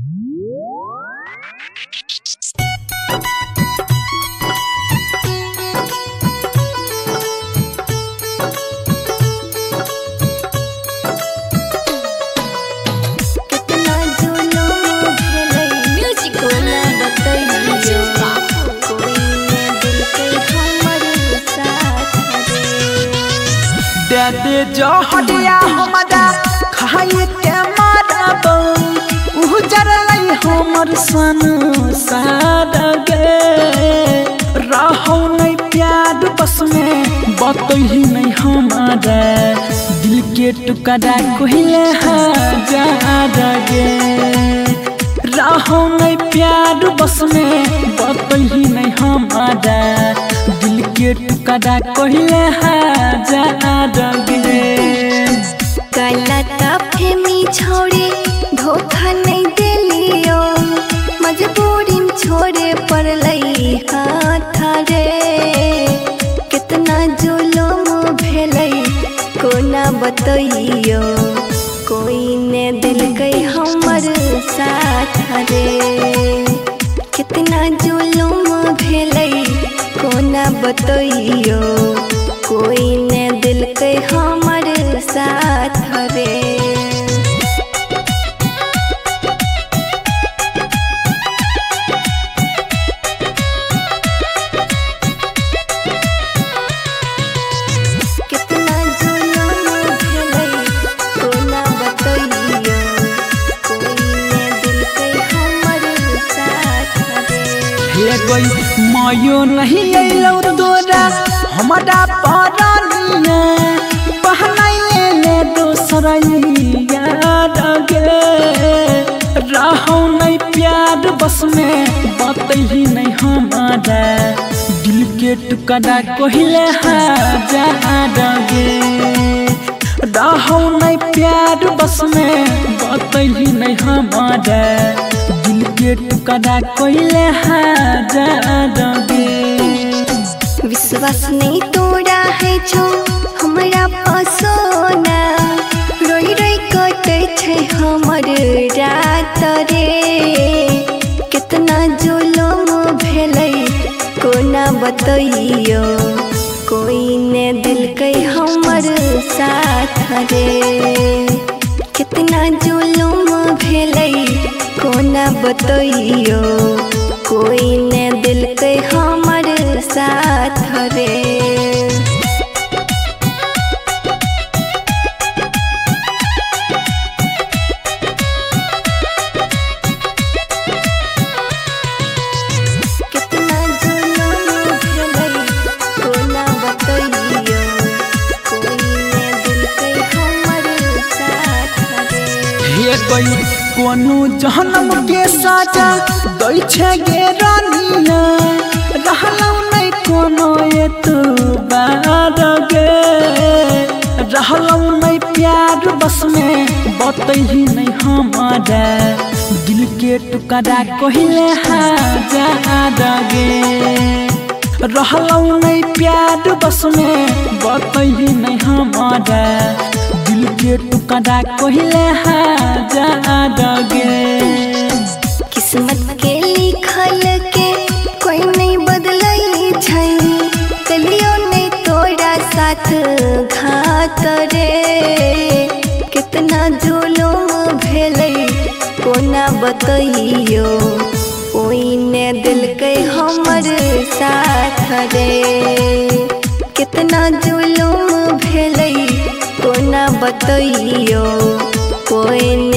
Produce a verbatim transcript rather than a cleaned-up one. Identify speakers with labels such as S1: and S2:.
S1: दे जो हटिया हमारा खाए के मारब उजर लई हमर सन सारगे रहो नहीं प्यार बस में बतही नहीं हमारा दिल के टुकड़ा कहले हजार गे रहो नहीं प्यार बस में बतही नहीं हमारा दिल के टुकड़ा कहले हजार गे
S2: गलत फहमी छोड़े धोखा नहीं दिलियो मजबूरी में छोड़े पर लई हाथ रे कितना जुलुम भेलई कोना बतइयो कोई ने दिल गई हमर साथ रे कितना जुलुम भेलई कोना बतइयो कोई ने दिल गई हमर साथ रे कितना जुलुम भेलई कोना बतइयो कोई ने दिल गई हमर साथ रे
S1: हे कोई मायो नहीं अइलौ तोरा हमारा पारानिया पहनाइले ले दोसरैया गे रहो नहीं प्यार बस में बतही नहीं हमारा दिल के टुकड़ा कहले हजार गे रहो नहीं प्यार बस में बतही नहीं हमारा दिल के टुकड़ा कहले हजार गे
S2: विश्वास नहीं तोड़ा है छो हमरा पसोना रोई रोई कटे छे हमर रात रे कितना जुलुम भेलई कोना बतइयो कोई ने दिल कई हमर साथ रे कितना जुलुम भेलई कोना बतइयो कोई ने दिल कई हमर साथ रे कितना जुलुम भेलई कोना बतइयो कोई ने दिल कई हमर साथ रे
S1: हे कोई कोनो जहनम के साजा दै छे गे रानिया रहलौ नहीं कोनो एतबार गे रहलौ नहीं प्यार बस में बतही नहीं हमारा दिल के टुकड़ा कहले हजार गे रहलौ नहीं प्यार बस में बतही नहीं हमारा दिल के टुकड़ा कहले हजार गे
S2: किस्मत के लिखल के कोई नहीं बदलई छै कलियो नहीं तोरा साथ घात रे कितना जुलुम भेलई कोना बतइयो कोई ने दिल कई हमर साथ रे कितना जुलुम भेलई कोना बतइयो कोई